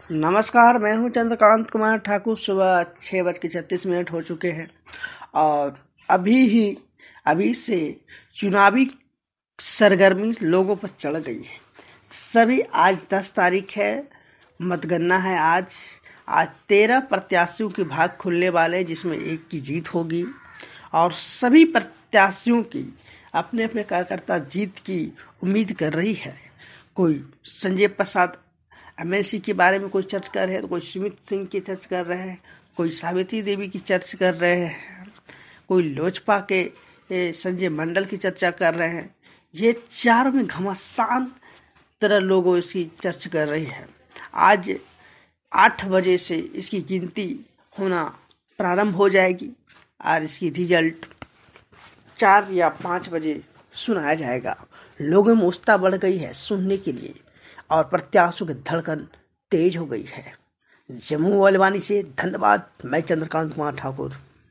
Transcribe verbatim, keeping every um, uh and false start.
नमस्कार, मैं हूं चंद्रकांत कुमार ठाकुर। सुबह छः बज के छत्तीस मिनट हो चुके हैं और अभी ही अभी से चुनावी सरगर्मी लोगों पर चढ़ गई है। सभी आज दस तारीख है, मतगणना है। आज आज तेरह प्रत्याशियों के भाग खुलने वाले हैं, जिसमें एक की जीत होगी और सभी प्रत्याशियों की अपने अपने कार्यकर्ता जीत की उम्मीद कर रही है। कोई संजय प्रसाद एमएलसी के बारे में कोई चर्च कर रहे हैं, तो कोई सुमित सिंह की चर्च कर रहे हैं, कोई सावित्री देवी की चर्च कर रहे हैं, कोई लोजपा के संजय मंडल की चर्चा कर रहे हैं। ये चारों में घमासान तरह लोगों इसकी चर्च कर रही है। आज आठ बजे से इसकी गिनती होना प्रारंभ हो जाएगी और इसकी रिजल्ट चार या पाँच बजे सुनाया जाएगा। लोगों में उत्साह बढ़ गई है सुनने के लिए और प्रत्याशियों की धड़कन तेज हो गई है। जम्मू वालवानी से धन्यवाद। मैं चंद्रकांत कुमार ठाकुर।